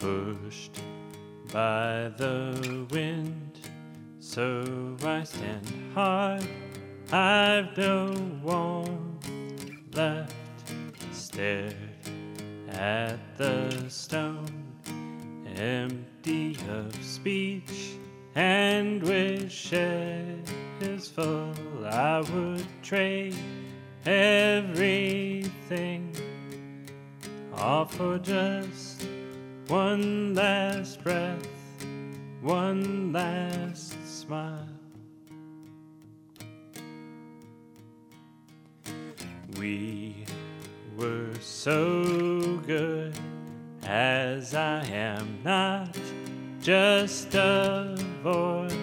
pushed by the wind, so I stand hard. I've no warmth left, stared at the stone, empty of speech and wishes full. I would trade everything, all for just one last breath, one last smile. We were so good, as I am not just a void.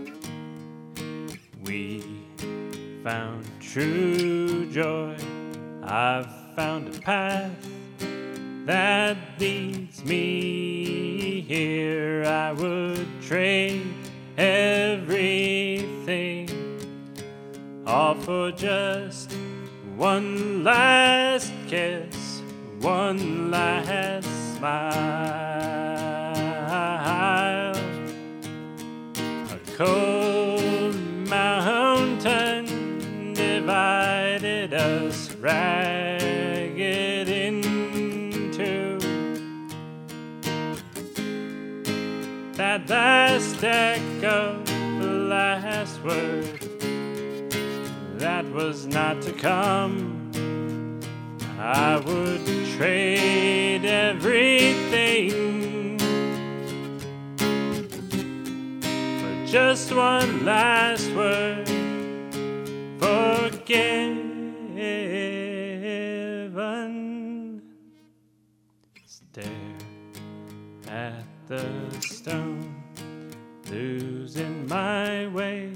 We found true joy. I've found a path that leads me here. I would trade everything, all for just one last kiss, one last smile. A cold mountain divided us ragged in two. That last echo, the last word, that was not to come. I would trade everything for just one last word, forgiven. Stare at the stone, losing my way,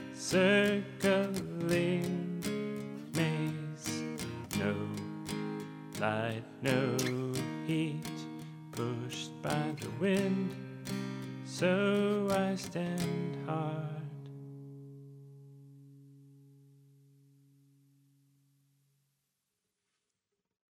circling maze. No light, no heat, pushed by the wind, so I stand hard.